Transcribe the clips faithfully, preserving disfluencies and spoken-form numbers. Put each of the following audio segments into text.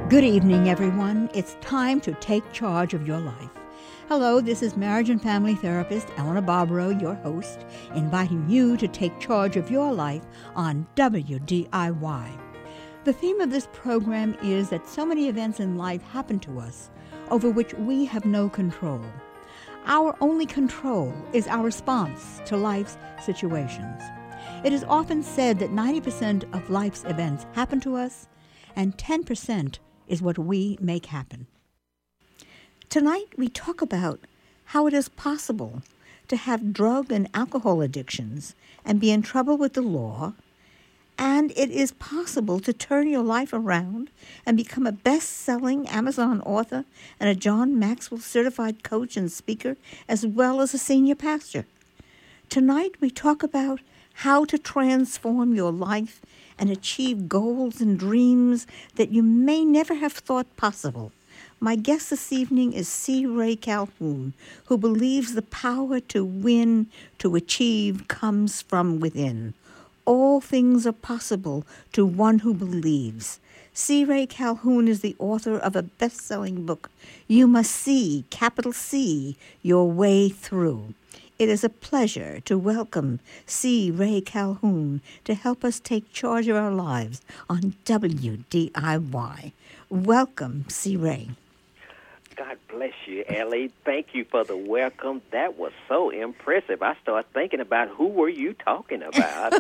Good evening, everyone. It's time to take charge of your life. Hello, this is marriage and family therapist Eleanor Barbaro, your host, inviting you to take charge of your life on W D I Y. The theme of this program is that so many events in life happen to us over which we have no control. Our only control is our response to life's situations. It is often said that ninety percent of life's events happen to us, and ten percent is what we make happen. Tonight, we talk about how it is possible to have drug and alcohol addictions and be in trouble with the law, and it is possible to turn your life around and become a best-selling Amazon author and a John Maxwell certified coach and speaker, as well as a senior pastor. Tonight, we talk about how to transform your life and achieve goals and dreams that you may never have thought possible. My guest this evening is C. Ray Calhoun, who believes the power to win, to achieve, comes from within. All things are possible to one who believes. C. Ray Calhoun is the author of a best-selling book, You Must See, capital C, Your Way Through. It is a pleasure to welcome C. Ray Calhoun to help us take charge of our lives on W D I Y. Welcome, C. Ray. God bless you, Ellie. Thank you for the welcome. That was so impressive. I started thinking about who were you talking about.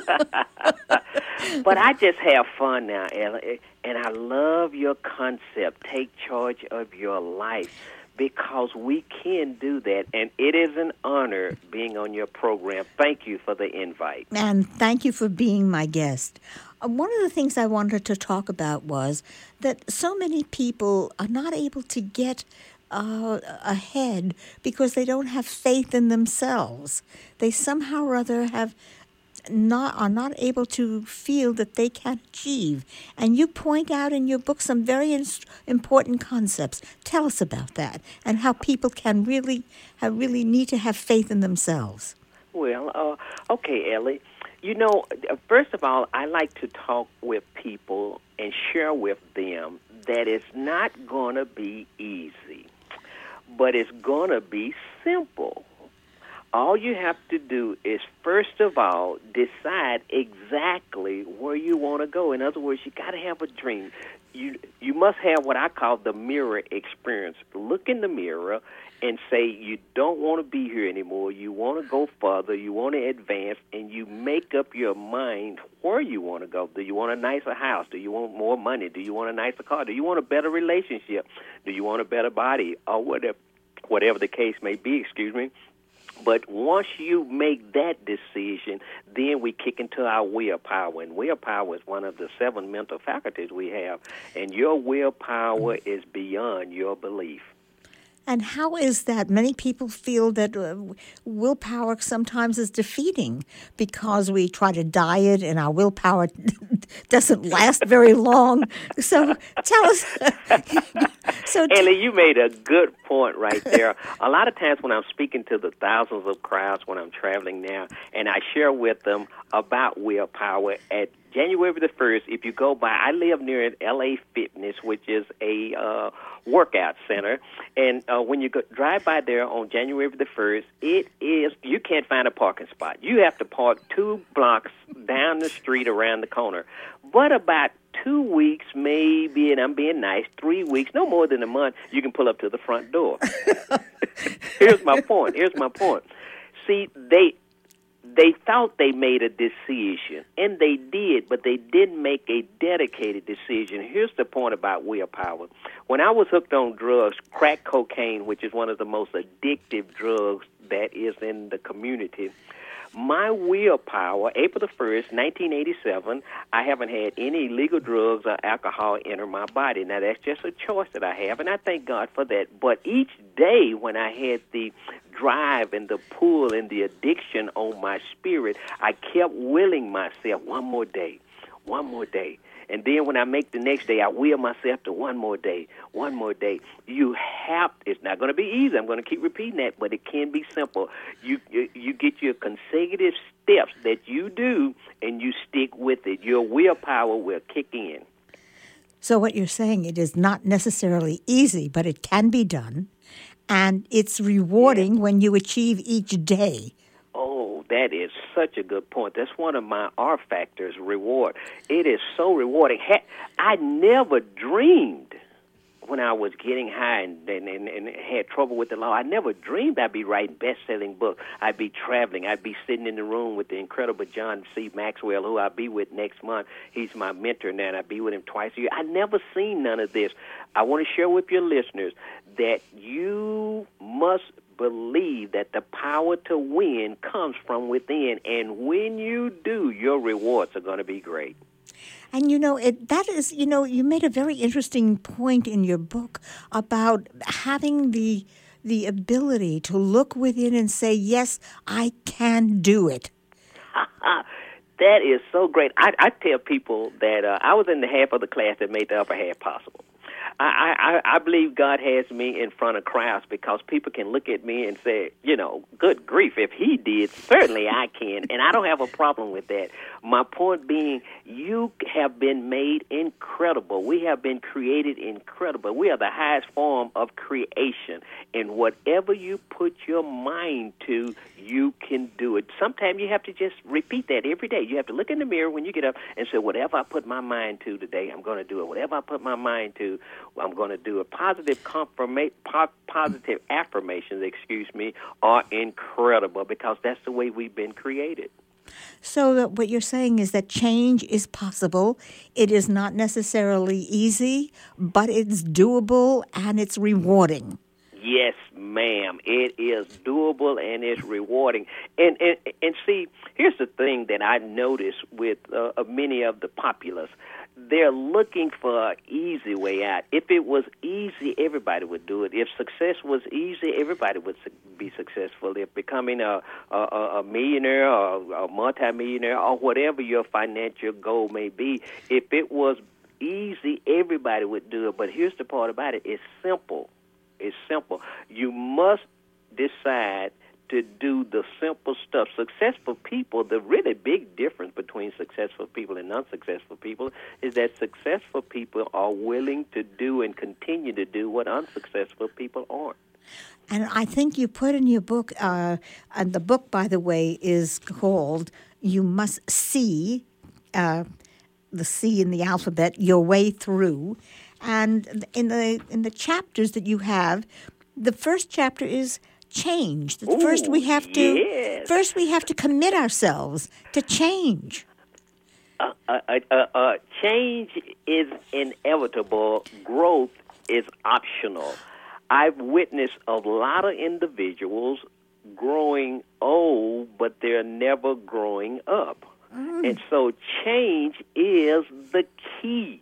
But I just have fun now, Ellie, and I love your concept, take charge of your life, because we can do that, and it is an honor being on your program. Thank you for the invite. And thank you for being my guest. Uh, one of the things I wanted to talk about was that so many people are not able to get uh, ahead because they don't have faith in themselves. They somehow or other have not are not able to feel that they can achieve. And you point out in your book some very in- important concepts. Tell us about that and how people can really have, really need to have faith in themselves. Well, uh, okay, Ellie. You know, first of all, I like to talk with people and share with them that it's not going to be easy, but it's going to be simple. All you have to do is, first of all, decide exactly where you want to go. In other words, you got to have a dream. You you must have what I call the mirror experience. Look in the mirror and say you don't want to be here anymore. You want to go further. You want to advance, and you make up your mind where you want to go. Do you want a nicer house? Do you want more money? Do you want a nicer car? Do you want a better relationship? Do you want a better body? Or whatever, whatever the case may be, excuse me. But once you make that decision, then we kick into our willpower. And willpower is one of the seven mental faculties we have. And your willpower is beyond your belief. And how is that? Many people feel that uh, willpower sometimes is defeating because we try to diet and our willpower doesn't last very long. So tell us. so t- Ellie, you made a good point right there. A lot of times when I'm speaking to the thousands of crowds when I'm traveling now, and I share with them about willpower at January the first, if you go by, I live near L A Fitness, which is a uh, workout center. And uh, when you go, drive by there on January the first, it is, you can't find a parking spot. You have to park two blocks down the street around the corner. But about two weeks, maybe, and I'm being nice, three weeks, no more than a month, you can pull up to the front door. Here's my point. Here's my point. See, they... They thought they made a decision, and they did, but they didn't make a dedicated decision. Here's the point about willpower. When I was hooked on drugs, crack cocaine, which is one of the most addictive drugs that is in the community, my willpower, April the first, nineteen eighty-seven, I haven't had any illegal drugs or alcohol enter my body. Now, that's just a choice that I have, and I thank God for that. But each day when I had the drive and the pull and the addiction on my spirit, I kept willing myself one more day, one more day. And then when I make the next day, I will myself to one more day, one more day. You have, it's not going to be easy. I'm going to keep repeating that, but it can be simple. You, you you get your consecutive steps that you do, and you stick with it. Your willpower will kick in. So what you're saying, it is not necessarily easy, but it can be done, and it's rewarding Yeah. when you achieve each day. Oh, that is such a good point. That's one of my R factors, reward. It is so rewarding. Ha- I never dreamed when I was getting high and, and, and, and had trouble with the law. I never dreamed I'd be writing best-selling books. I'd be traveling. I'd be sitting in the room with the incredible John C. Maxwell, who I'll be with next month. He's my mentor now, and I'll be with him twice a year. I never seen none of this. I want to share with your listeners that you must believe that the power to win comes from within, and when you do, your rewards are going to be great. And, you know, it, that is, you know, you made a very interesting point in your book about having the the ability to look within and say, yes, I can do it. That is so great. I, I tell people that uh, I was in the half of the class that made the upper half possible. I, I, I believe God has me in front of crowds because people can look at me and say, you know, good grief, if he did, certainly I can. And I don't have a problem with that. My point being, you have been made incredible. We have been created incredible. We are the highest form of creation. And whatever you put your mind to, you can do it. Sometimes you have to just repeat that every day. You have to look in the mirror when you get up and say, whatever I put my mind to today, I'm going to do it. Whatever I put my mind to, I'm going to do it. Positive confirma- po- positive affirmations, excuse me, are incredible because that's the way we've been created. So that what you're saying is that change is possible. It is not necessarily easy, but it's doable and it's rewarding. Yes, ma'am. It is doable and it's rewarding. And and, and see, here's the thing that I notice with uh, many of the populace. They're looking for an easy way out. If it was easy, everybody would do it. If success was easy, everybody would be successful. If becoming a, a, a millionaire or a multimillionaire or whatever your financial goal may be, if it was easy, everybody would do it. But here's the part about it. It's simple. It's simple. You must decide to do the simple stuff. Successful people, the really big difference between successful people and unsuccessful people is that successful people are willing to do and continue to do what unsuccessful people aren't. And I think you put in your book, uh, and the book, by the way, is called You Must See, uh, the C in the alphabet, Your Way Through. And in the in the chapters that you have, the first chapter is change. Ooh, first we have to yes. first we have to commit ourselves to change. Uh, uh, uh, uh, change is inevitable. Growth is optional. I've witnessed a lot of individuals growing old, but they're never growing up. Mm. And so change is the key.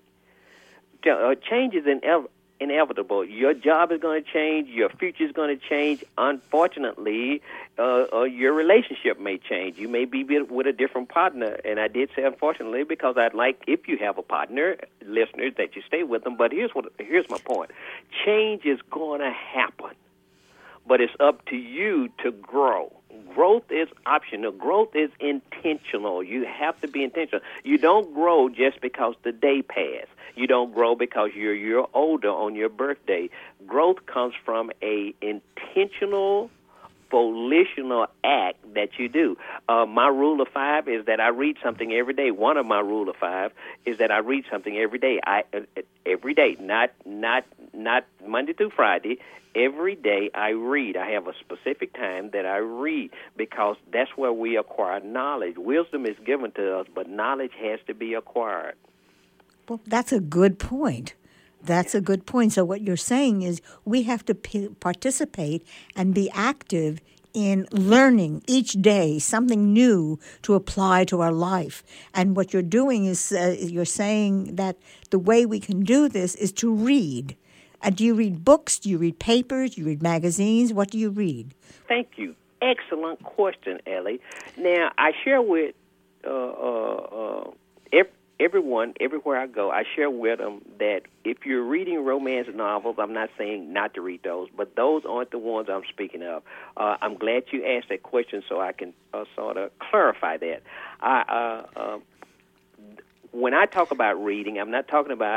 Uh, change is inev- inevitable. Your job is going to change. Your future is going to change. Unfortunately, uh, uh, your relationship may change. You may be with a different partner. And I did say unfortunately because I'd like, if you have a partner, listeners, that you stay with them. But here's what here's my point. Change is going to happen. But it's up to you to grow. Growth is optional. Growth is intentional. You have to be intentional. You don't grow just because the day passed. You don't grow because you're a year older on your birthday. Growth comes from a intentional, volitional act that you do. Uh, my rule of five is that I read something every day. One of my rule of five is that I read something every day. I uh, every day, not not not Monday through Friday. Every day I read. I have a specific time that I read because that's where we acquire knowledge. Wisdom is given to us, but knowledge has to be acquired. Well, that's a good point. That's a good point. So what you're saying is we have to p- participate and be active in learning each day something new to apply to our life. And what you're doing is uh, you're saying that the way we can do this is to read. Uh, do you read books? Do you read papers? Do you read magazines? What do you read? Thank you. Excellent question, Ellie. Now, I share with uh, uh, uh, every, everyone, everywhere I go, I share with them that if you're reading romance novels, I'm not saying not to read those, but those aren't the ones I'm speaking of. Uh, I'm glad you asked that question so I can uh, sort of clarify that. I, uh, uh, when I talk about reading, I'm not talking about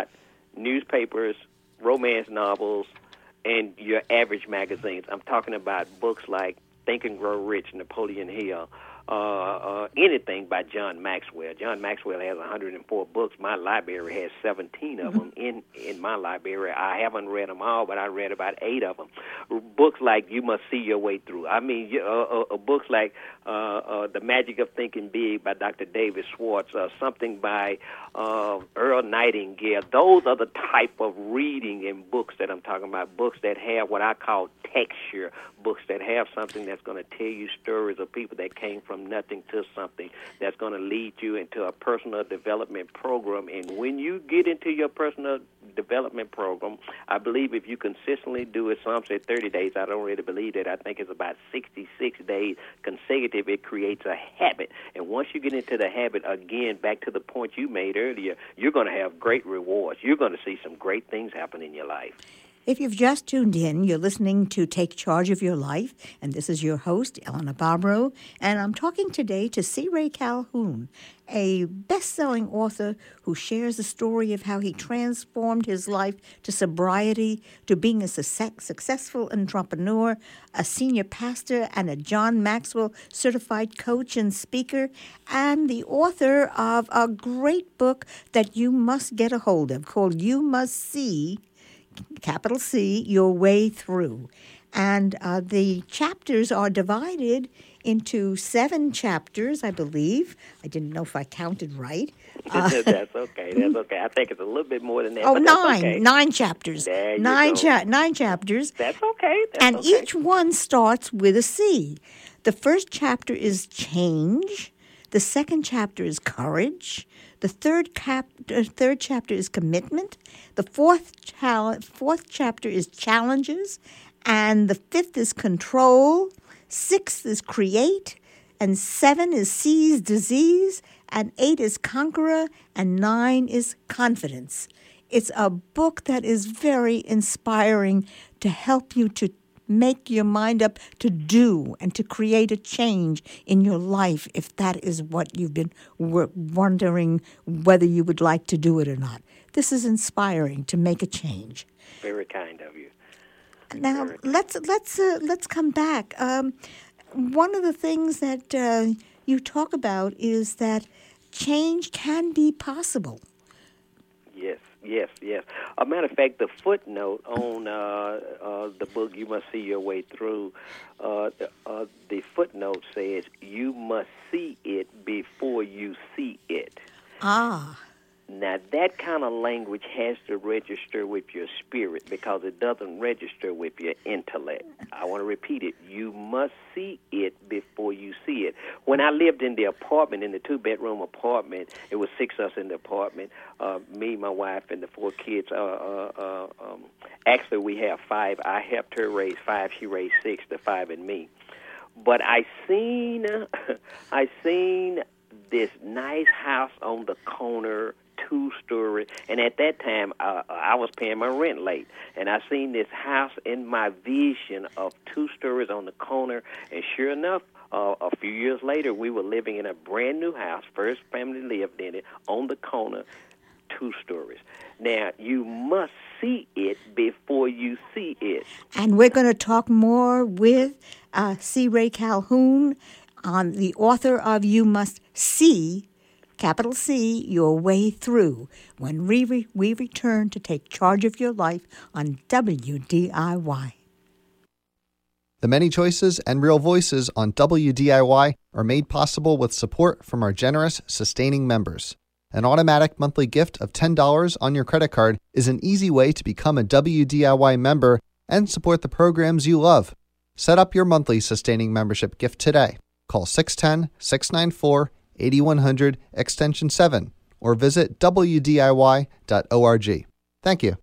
newspapers, romance novels, and your average magazines. I'm talking about books like Think and Grow Rich, Napoleon Hill, uh, uh, anything by John Maxwell. John Maxwell has one hundred four books. My library has seventeen of them in, in my library. I haven't read them all, but I read about eight of them. Books like You Must See Your Way Through. I mean, uh, uh, uh, books like uh, uh, The Magic of Thinking Big by Doctor David Schwartz, uh, something by uh, Earl Nightingale. Those are the type of reading and books that I'm talking about, books that have what I call texture, books that have something that's going to tell you stories of people that came from nothing to something, that's going to lead you into a personal development program. And when you get into your personal development program, I believe if you consistently do it, some say thirty days, I don't really believe that. I think it's about sixty-six days consecutive, it creates a habit. And once you get into the habit, again, back to the point you made earlier, you're going to have great rewards. You're going to see some great things happen in your life. If you've just tuned in, you're listening to Take Charge of Your Life, and this is your host, Elena Barbaro, and I'm talking today to C. Ray Calhoun, a best-selling author who shares the story of how he transformed his life to sobriety, to being a success- successful entrepreneur, a senior pastor, and a John Maxwell certified coach and speaker, and the author of a great book that you must get a hold of called You Must See, capital C, Your Way Through. And uh, the chapters are divided into seven chapters, I believe. I didn't know if I counted right. Uh, that's okay. That's okay. I think it's a little bit more than that. Oh, but nine. Okay. Nine chapters. There you nine, go. cha- nine chapters. That's okay. That's and okay. each one starts with a C. The first chapter is change. The second chapter is courage. The third cap, uh, third chapter is commitment. The fourth chal- fourth chapter is challenges, and the fifth is control. Sixth is create, and seven is seize disease, and eight is conqueror, and nine is confidence. It's a book that is very inspiring to help you to make your mind up to do and to create a change in your life if that is what you've been wondering whether you would like to do it or not. This is inspiring to make a change. Very kind of you. Now let's let's uh, let's come back. Um, one of the things that uh, you talk about is that change can be possible. Yes. Yes, yes. A matter of fact, the footnote on uh, uh, the book You Must See Your Way Through, uh, uh, the footnote says you must see it before you see it. Ah. Now, that kind of language has to register with your spirit because it doesn't register with your intellect. I want to repeat it. You must see it before you see it. When I lived in the apartment, in the two-bedroom apartment, it was six of us in the apartment, uh, me, my wife, and the four kids. Uh, uh, uh, um, actually, we have five. I helped her raise five. She raised six, the five and me. But I seen, I seen this nice house on the corner, two-story, and at that time, uh, I was paying my rent late, and I seen this house in my vision of two stories on the corner, and sure enough, uh, a few years later, we were living in a brand-new house, first family lived in it, on the corner, two stories. Now, you must see it before you see it. And we're going to talk more with uh, C. Ray Calhoun, on the author of You Must See, capital C, Your Way Through, when we, re- we return to take charge of your life on W D I Y. The many choices and real voices on W D I Y are made possible with support from our generous, sustaining members. An automatic monthly gift of ten dollars on your credit card is an easy way to become a W D I Y member and support the programs you love. Set up your monthly sustaining membership gift today. Call six one zero, six nine four, eight one zero zero, extension seven, or visit W D I Y dot org. Thank you.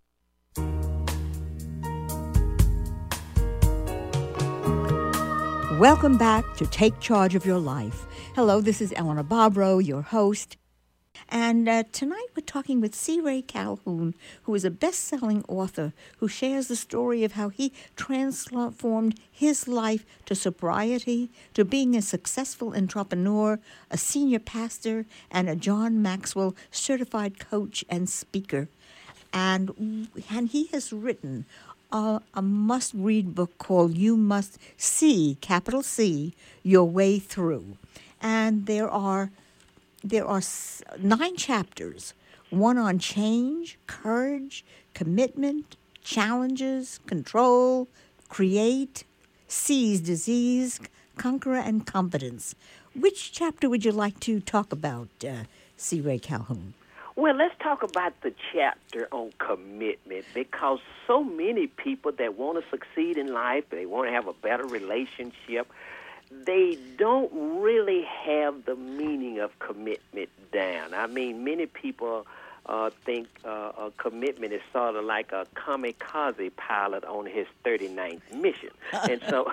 Welcome back to Take Charge of Your Life. Hello, this is Elena Barbaro, your host. And uh, tonight we're talking with C. Ray Calhoun, who is a best-selling author who shares the story of how he transformed his life to sobriety, to being a successful entrepreneur, a senior pastor, and a John Maxwell certified coach and speaker. and and he has written a, a must-read book called "You Must See," capital C, Your Way Through, and there are there are s- nine chapters, one on change, courage, commitment, challenges, control, create, seize disease, conqueror, and confidence. Which chapter would you like to talk about, uh, C. Ray Calhoun? Well, let's talk about the chapter on commitment, because so many people that want to succeed in life, they want to have a better relationship, they don't really have the meaning of commitment down. I mean, many people uh, think uh, a commitment is sort of like a kamikaze pilot on his thirty-ninth mission. And so,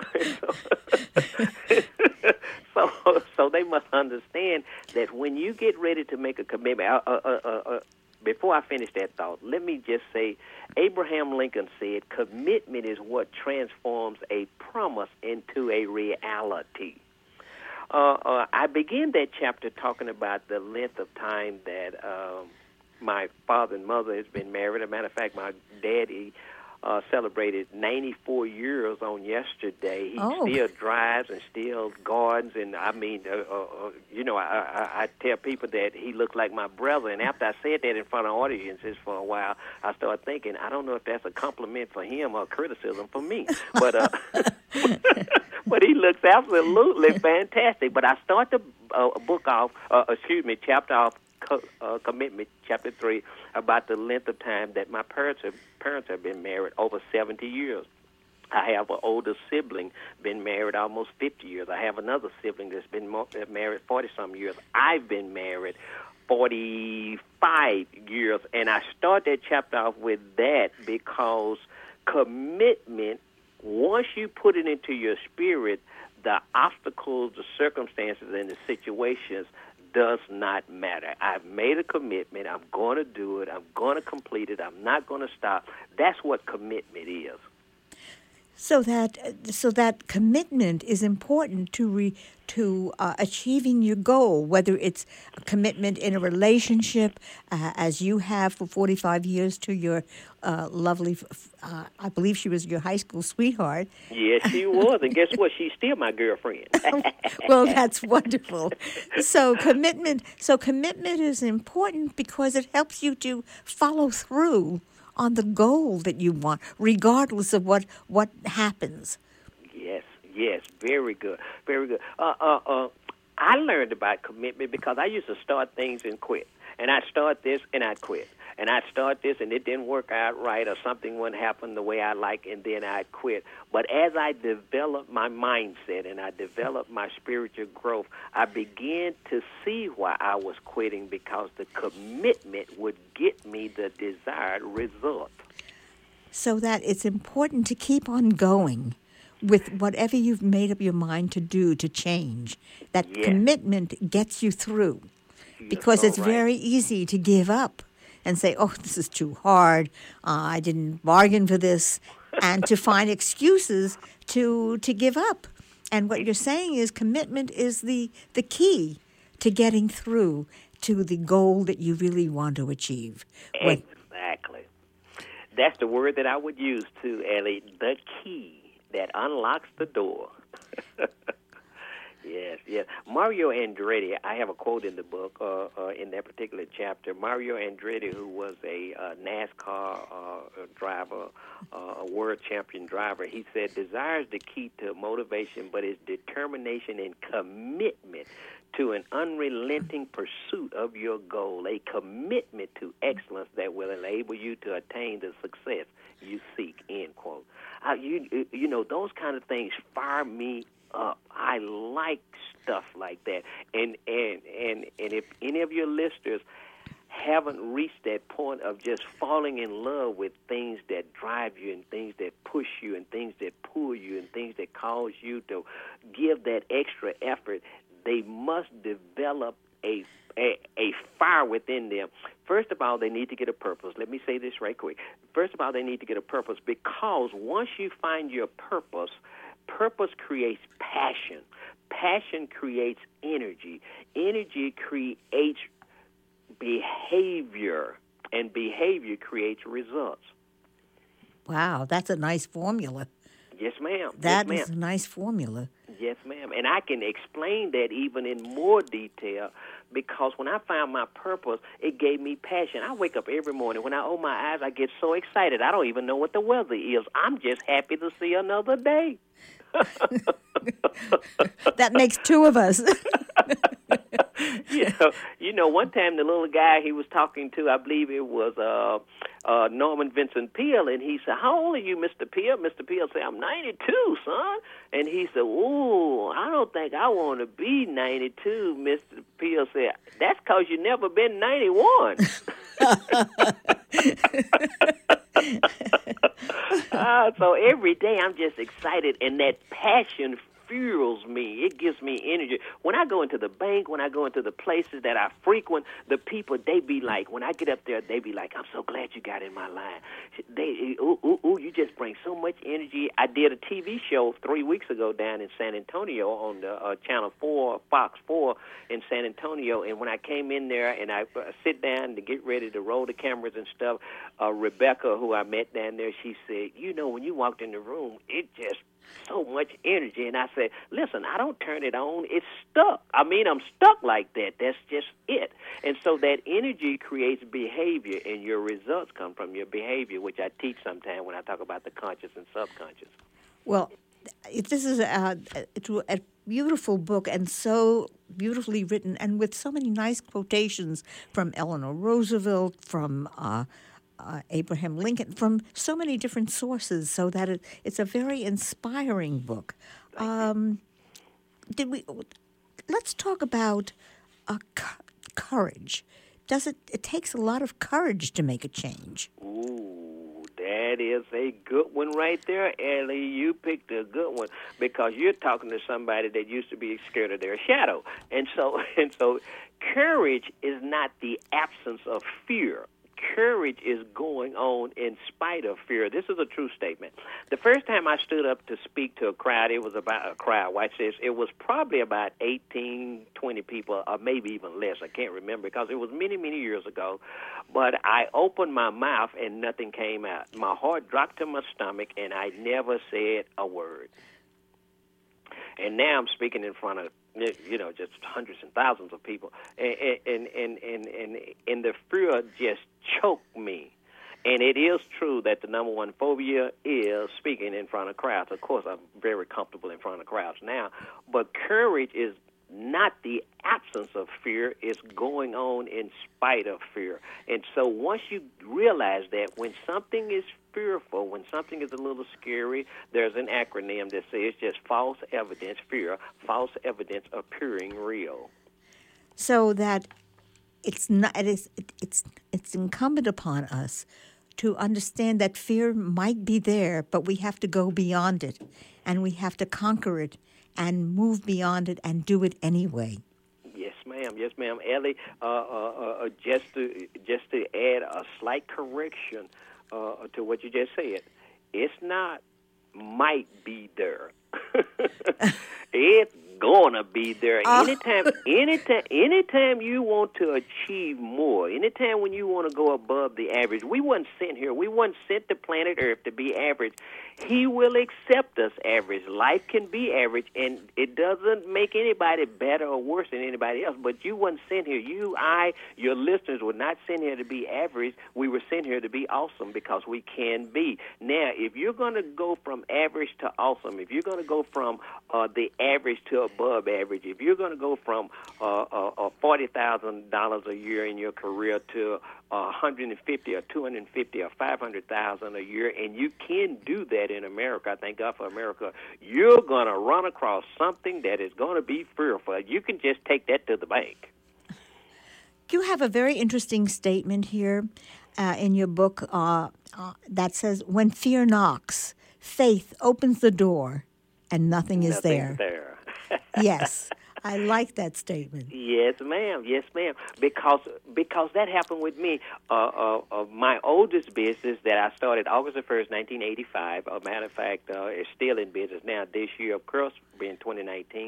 so, so, so they must understand that when you get ready to make a commitment, uh, uh, uh, uh, before I finish that thought, let me just say, Abraham Lincoln said, commitment is what transforms a promise into a reality. Uh, uh, I began that chapter talking about the length of time that um, my father and mother has been married. As a matter of fact, my daddy uh, celebrated ninety-four years on yesterday. He Oh. still drives and still gardens, and I mean, uh, uh, you know, I, I, I tell people that he looks like my brother, and after I said that in front of audiences for a while, I started thinking, I don't know if that's a compliment for him or criticism for me, but uh, but he looks absolutely fantastic. But I start the uh, book off, uh, excuse me, chapter off, co- uh, commitment, chapter three, about the length of time that my parents have, parents have been married, over seventy years. I have an older sibling, been married almost fifty years. I have another sibling that's been mo- married forty-some years. I've been married forty-five years. And I start that chapter off with that because commitment, once you put it into your spirit, the obstacles, the circumstances, and the situations does not matter. I've made a commitment. I'm going to do it. I'm going to complete it. I'm not going to stop. That's what commitment is. So that so that commitment is important to re, to uh, achieving your goal, whether it's a commitment in a relationship, uh, as you have for forty-five years to your uh, lovely, uh, I believe she was your high school sweetheart. Yes, she was. And guess what? She's still my girlfriend. Well, that's wonderful. So commitment, so commitment is important because it helps you to follow through on the goal that you want, regardless of what, what happens. Yes, yes, very good, very good. Uh, uh, uh, I learned about commitment because I used to start things and quit. And I'd start this and I'd quit. And I'd start this and it didn't work out right, or something wouldn't happen the way I like, and then I'd quit. But as I developed my mindset and I developed my spiritual growth, I began to see why I was quitting, because the commitment would get me the desired result. So that it's important to keep on going with whatever you've made up your mind to do, to change. That Yes. commitment gets you through. You're Because so it's right. very easy to give up and say, oh, this is too hard, uh, I didn't bargain for this, and to find excuses to to give up. And what you're saying is commitment is the, the key to getting through to the goal that you really want to achieve. When- Exactly. That's the word that I would use too, Ellie. The key that unlocks the door. Yes, yes. Mario Andretti, I have a quote in the book, uh, uh, in that particular chapter. Mario Andretti, who was a uh, NASCAR uh, driver, uh, a world champion driver, he said, desire is the key to motivation, but it's determination and commitment to an unrelenting pursuit of your goal, a commitment to excellence that will enable you to attain the success you seek, end quote. Uh, you, you know, those kind of things fire me up. I like stuff like that. And, and, and, and if any of your listeners haven't reached that point of just falling in love with things that drive you and things that push you and things that pull you and things that cause you to give that extra effort, they must develop a, a a fire within them. First of all, they need to get a purpose. Let me say this right quick. First of all, they need to get a purpose, because once you find your purpose, purpose creates passion. Passion creates energy. Energy creates behavior. and behavior creates results. Wow, that's a nice formula. Yes, ma'am. That yes, is a nice formula. Yes, ma'am. And I can explain that even in more detail because when I found my purpose, it gave me passion. I wake up every morning. When I open my eyes, I get so excited. I don't even know what the weather is. I'm just happy to see another day. That makes two of us. you know, you know, one time the little guy he was talking to, I believe it was uh, uh, Norman Vincent Peale, and he said, "How old are you, Mister Peale?" Mister Peale said, "I'm ninety-two, son." And he said, "Ooh, I don't think I want to be ninety-two." Mister Peale said, "That's because you never been ninety-one." uh, so every day I'm just excited, and that passion fuels me. It gives me energy. When I go into the bank, when I go into the places that I frequent, the people, they be like, when I get up there, they be like, "I'm so glad you got in my line." They, ooh, ooh, ooh, you just bring so much energy. I did a T V show three weeks ago down in San Antonio on the uh, Channel four, Fox four in San Antonio, and when I came in there and I uh, sit down to get ready to roll the cameras and stuff, uh, Rebecca, who I met down there, she said, "You know, when you walked in the room, it just so much energy." And I said, "Listen, I don't turn it on. It's stuck. I mean, I'm stuck like that. That's just it." And so that energy creates behavior, and your results come from your behavior, which I teach sometimes when I talk about the conscious and subconscious. Well, it, this is a, a, a beautiful book and so beautifully written and with so many nice quotations from Eleanor Roosevelt, from uh, Uh, Abraham Lincoln, from so many different sources, so that it, it's a very inspiring book. Um, did we? Let's talk about uh, cu- courage. Does it? It takes a lot of courage to make a change. Ooh, that is a good one right there, Ellie. You picked a good one because you're talking to somebody that used to be scared of their shadow, and so and so, courage is not the absence of fear. Courage is going on in spite of fear. This is a true statement. The first time I stood up to speak to a crowd, it was about a crowd. Watch this. It was probably about eighteen, twenty people, or maybe even less. I can't remember because it was many, many years ago. But I opened my mouth and nothing came out. My heart dropped to my stomach, and I never said a word. And now I'm speaking in front of, you know, just hundreds and thousands of people, and and and and and, and the fear just choked me. And it is true that the number one phobia is speaking in front of crowds. Of course, I'm very comfortable in front of crowds now, but courage is not the absence of fear, it's going on in spite of fear. And so once you realize that when something is fearful, when something is a little scary, there's an acronym that says just false evidence, fear, false evidence appearing real. So that it's not it is it, it's it's incumbent upon us to understand that fear might be there, but we have to go beyond it, and we have to conquer it and move beyond it and do it anyway. Yes, ma'am. Yes, ma'am. Ellie, uh, uh, uh, just to just to add a slight correction uh, to what you just said, it's not might be there. It's gonna be there. Oh. Anytime, anytime, anytime you want to achieve more, anytime when you want to go above the average, we weren't sent here. We weren't sent to planet Earth to be average. He will accept us average. Life can be average, and it doesn't make anybody better or worse than anybody else. But you weren't sent here. You, I, your listeners were not sent here to be average. We were sent here to be awesome because we can be. Now, if you're going to go from average to awesome, if you're going to go from uh, the average to above average, if you're going to go from uh, uh, uh, forty thousand dollars a year in your career to one hundred fifty thousand dollars or two hundred fifty thousand dollars or five hundred thousand dollars a year, and you can do that in America, I thank God for America, you're going to run across something that is going to be fearful. You can just take that to the bank. You have a very interesting statement here uh, in your book uh, uh, that says, when fear knocks, faith opens the door and nothing is Nothing's there. there. Yes. I like that statement. Yes, ma'am. Yes, ma'am. Because because that happened with me. Uh, uh, uh, my oldest business that I started August the first, nineteen eighty-five. A matter of fact, uh, is still in business now. This year, of course, being twenty nineteen,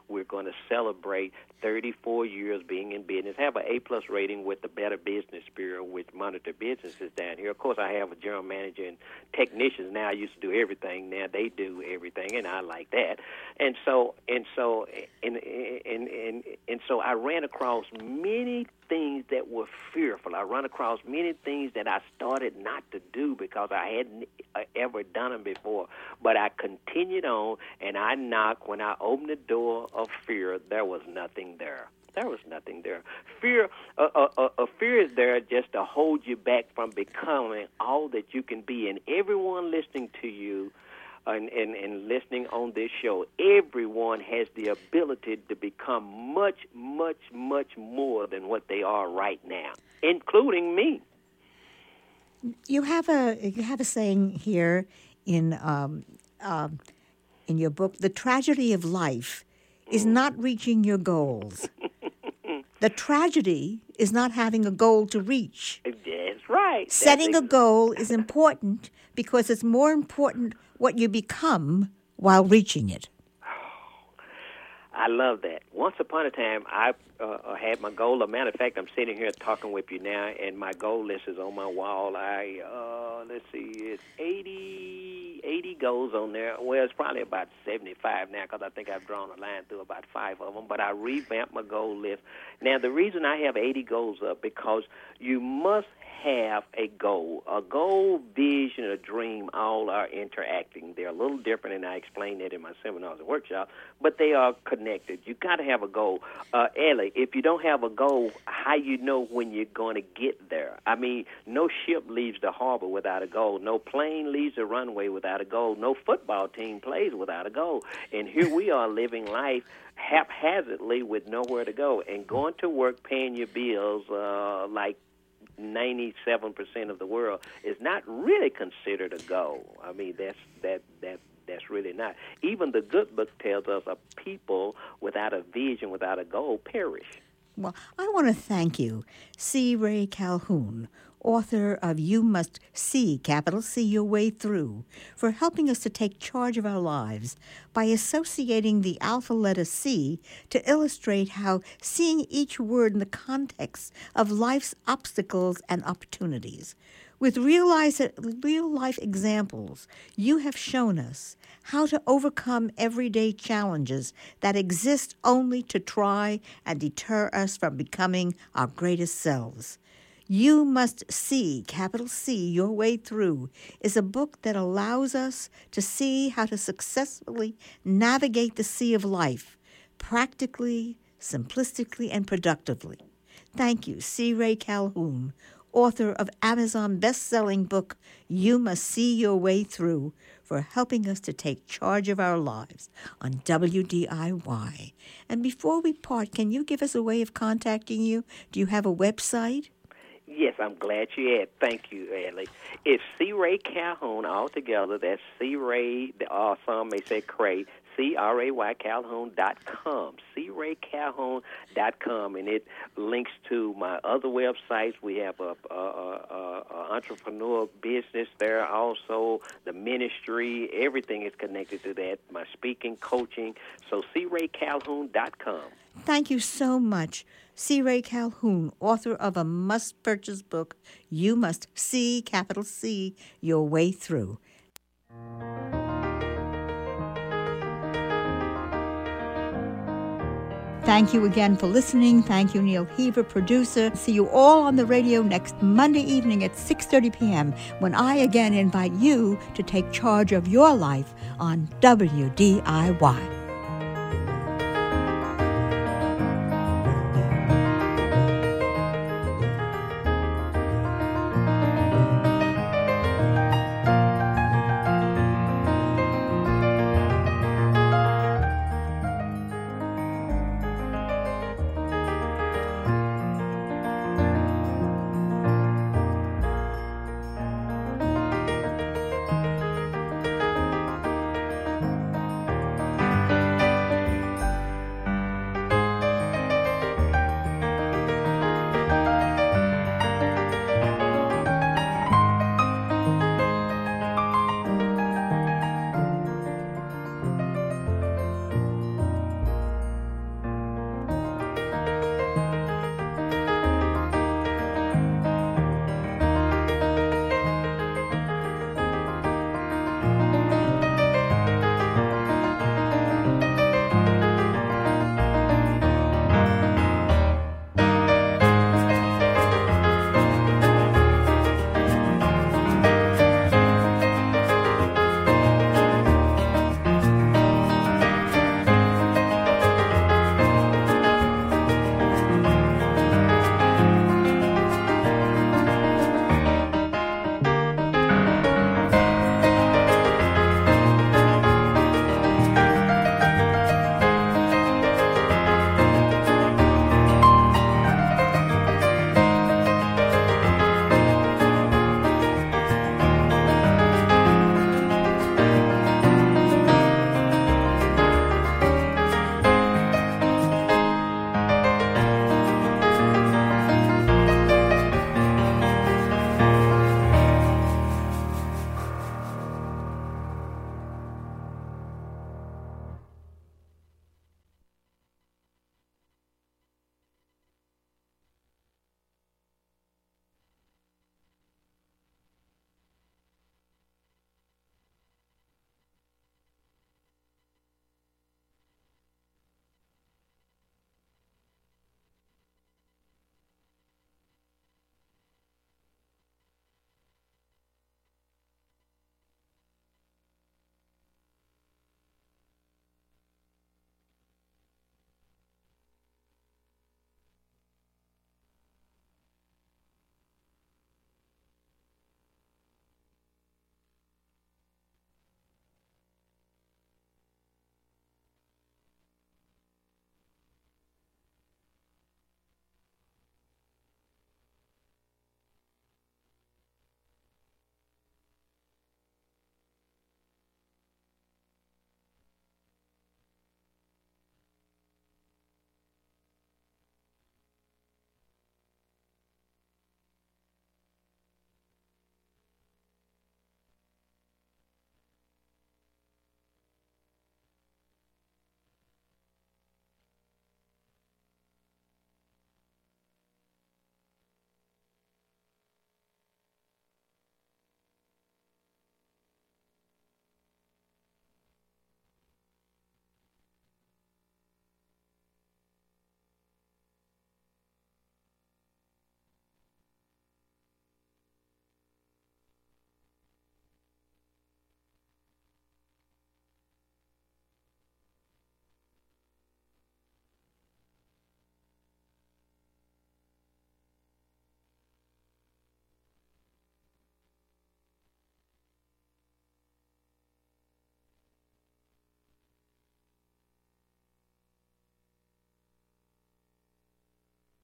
we're going to celebrate thirty-four years being in business, have an A-plus rating with the Better Business Bureau, which monitor businesses down here. Of course, I have a general manager and technicians now. I used to do everything. Now they do everything, and I like that. And so, and so, and, and, and, and so I ran across many things that were fearful. I run across many things that I started not to do because I hadn't ever done them before. But I continued on, and I knocked. When I opened the door of fear, there was nothing there. There was nothing there. Fear, uh, uh, uh, uh, fear is there just to hold you back from becoming all that you can be. And everyone listening to you and, and, and listening on this show, everyone has the ability to become much, much, much more than what they are right now, including me. You have a you have a saying here in um, um, in your book: the tragedy of life is not reaching your goals. The tragedy is not having a goal to reach. That's right. Setting That's a goal is important because it's more important what you become while reaching it. I love that. Once upon a time, I uh, had my goal. As a matter of fact, I'm sitting here talking with you now, and my goal list is on my wall. I uh, let's see, it's eighty, eighty goals on there. Well, it's probably about seventy-five now because I think I've drawn a line through about five of them. But I revamped my goal list. Now, the reason I have eighty goals up because you must have a goal. A goal, vision, a dream, all are interacting. They're a little different, and I explain that in my seminars and workshops, but they are connected. You got to have a goal. Uh, Ellie, if you don't have a goal, how you know when you're going to get there? I mean, no ship leaves the harbor without a goal. No plane leaves the runway without a goal. No football team plays without a goal. And here we are living life haphazardly with nowhere to go and going to work, paying your bills uh, like ninety-seven percent of the world is not really considered a goal. I mean, that's that that that's really not. Even the good book tells us a people without a vision, without a goal, perish. Well, I want to thank you, C. Ray Calhoun, author of You Must See, capital C, Your Way Through, for helping us to take charge of our lives by associating the alpha letter C to illustrate how seeing each word in the context of life's obstacles and opportunities. With real-life examples, you have shown us how to overcome everyday challenges that exist only to try and deter us from becoming our greatest selves. You Must See, capital C, Your Way Through, is a book that allows us to see how to successfully navigate the sea of life, practically, simplistically, and productively. Thank you, C. Ray Calhoun, author of Amazon best-selling book, You Must See Your Way Through, for helping us to take charge of our lives on W D I Y. And before we part, can you give us a way of contacting you? Do you have a website? Yes, I'm glad you asked. Thank you, Ellie. It's C. Ray Calhoun altogether. That's C. Ray, or some may say Cray, C R A Y Calhoun dot com, C Ray Calhoun dot com, and it links to my other websites. We have a, a, a, a entrepreneur business there, also the ministry. Everything is connected to that, my speaking, coaching. So C Ray Calhoun dot com. Thank you so much, C. Ray Calhoun, author of a must-purchase book, You Must See, capital C, Your Way Through. Thank you again for listening. Thank you, Neil Heaver, producer. See you all on the radio next Monday evening at six thirty p.m. when I again invite you to take charge of your life on W D I Y.